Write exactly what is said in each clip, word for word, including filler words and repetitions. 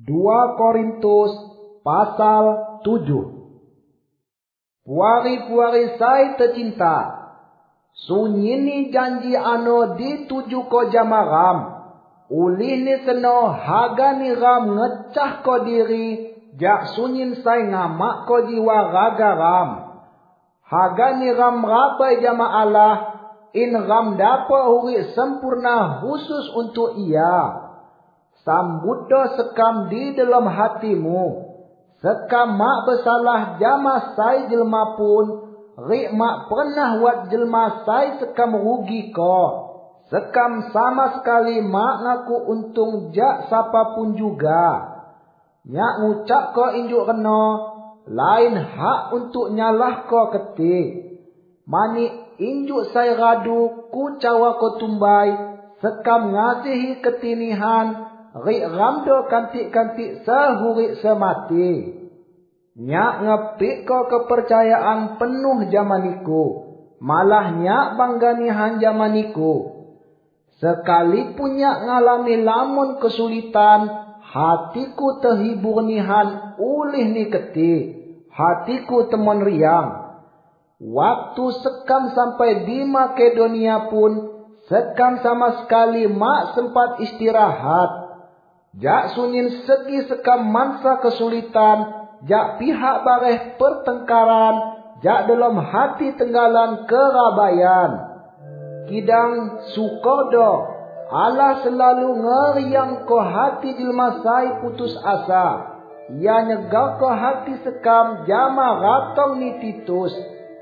dua Korintus pasal tujuh. Puari-puari saya tercinta, sunyini janji ano dituju ko jamaram, ulih ni seno haga ni ram ngecah ko diri, jak sunyin saya ngamak ko jiwa raga ram. Haga ni ram rabai jama Allah, in ram dapa huri sempurna khusus untuk ia. Sambutdo sekam di dalam hatimu, sekam mak bersalah jama sai jelma pun, rik mak pernah wat jelma sai sekam rugi ko. Sekam sama sekali mak ngaku untung jak siapa pun juga. Nyak ngucap ko injuk reno, lain hak untuk nyalah ko ketik. Mani injuk saya radu ku cawa ko tumbai, sekam ngasihi ketinihan, rik ramdo kantik-kantik sehurik semati. Nyak ngepik ko kepercayaan penuh jamaniku, malah nyak bangganihan jamaniku. Sekalipun nyak ngalami lamun kesulitan, hatiku terhibur nihan ulih ni ketik, hatiku temon riang. Waktu sekam sampai di Makedonia pun, sekam sama sekali mak sempat istirahat. Jak sunyin segi sekam mansa kesulitan, jak pihak bareh pertengkaran, jak dalam hati tenggalan kerabayan. Kidang sukodo, Allah selalu ngeriang ko hati jelma sai putus asa. Ia nyegak ko hati sekam jama ratong ni Titus.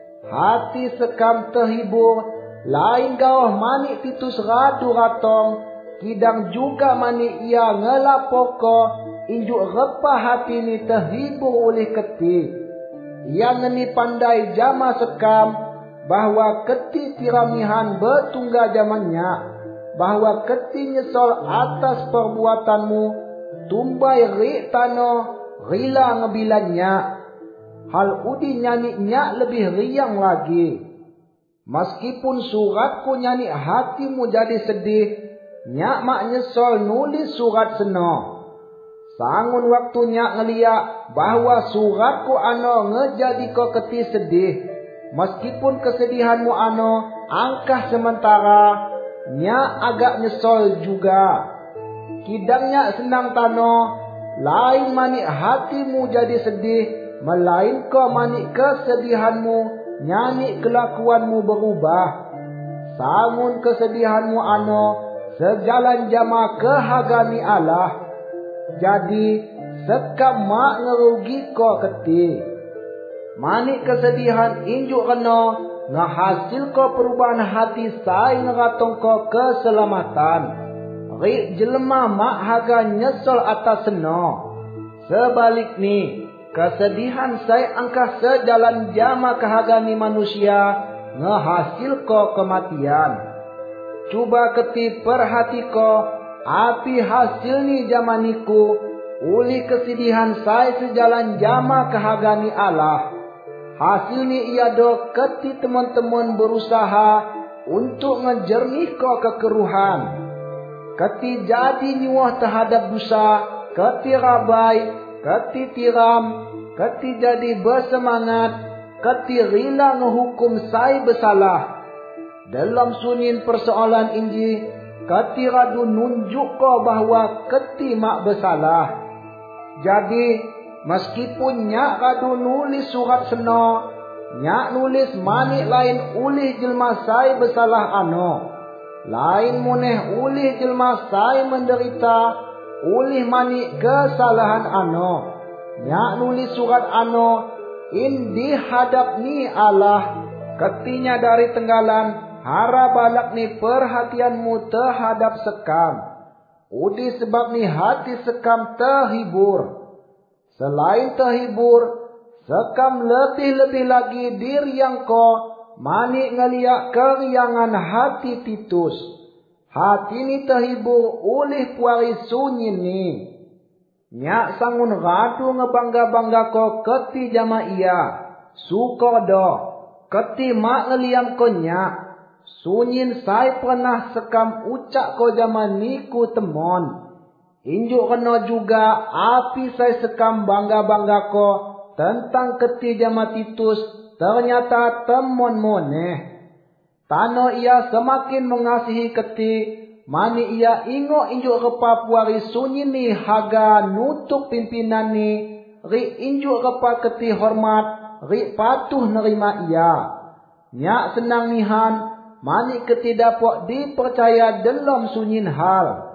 Hati sekam terhibur, lain gawah mani Titus radu ratong. Kidang juga mani ia ngelapoko, injuk repah hati ni terhibur oleh ketik. Ia ngeni pandai jama sekam, bahwa ketik tiramihan bertunggal jamannya, bahwa ketik nyesol atas perbuatanmu, tumbai rik tano, rila ngebilannya. Hal udi nyanyi nyak lebih riang lagi. Meskipun suratku nyanyi hatimu jadi sedih, nyak mak nyesol nulis surat seno. Sangun waktu nyak ngeliak bahwa suratku ano ngejadi ko keti sedih. Meskipun kesedihanmu ano angkah sementara, nyak agak nyesol juga. Kidang nyak senang tano, lain mani hatimu jadi sedih, melainkan mani kesedihanmu, nyanyi kelakuanmu berubah. Sangun kesedihanmu ano sejalan jama kehagani Allah. Jadi sekam mak ngerugi ko ketik. Mani kesedihan injuk reno ngahasil ko perubahan hati sai ngeratong ko keselamatan. Rik jelma mak haga nyesol atas seno. Sebalik ni, kesedihan sai angkah sejalan jama kehagani manusia ngehasil ko kematian. Cuba keti perhati ko, api hasil ni jamaniku, uli kesedihan saya sejalan jama kehagani Allah. Hasil ni ia do keti teman-teman berusaha untuk ngejernih ko kekeruhan. Keti jadi nyuah terhadap dosa, keti rabai, keti tiram, keti jadi bersemangat, keti rela ngehukum saya bersalah. Dalam sunyin persoalan inji, keti radu nunjuk ko bahawa keti mak bersalah. Jadi, meskipun nyak radu nulis surat seno, nyak nulis mani lain ulih jelma sai bersalah ano. Lain muneh ulih jelma sai menderita, ulih mani kesalahan ano. Nyak nulis surat ano, in dihadap ni Allah, ketinya dari tenggalan, harap balak ni perhatianmu terhadap sekam. Udi sebab ni hati sekam terhibur. Selain terhibur, sekam lebih-lebih lagi diriang ko, mani ngeliak keriangan hati Titus. Hati ni terhibur oleh puari sunyin ni. Nyak sangun radu ngebangga-bangga ko keti jama ia. Suka do, keti mak ngeliam ko nyak. Sunyin saya pernah sekam ucak ko zaman niku temon. Injuk kena juga api saya sekam bangga-bangga ko tentang keti jama Titus ternyata temon moneh. Tano ia semakin mengasihi keti, mani ia ingo injuk repa puari sunyi ni haga nutuk pimpinan ni, ri injuk repa keti hormat, ri patuh nerima ia. Nyak senang nihan, mani keti dapok dipercaya dalam sunyin hal.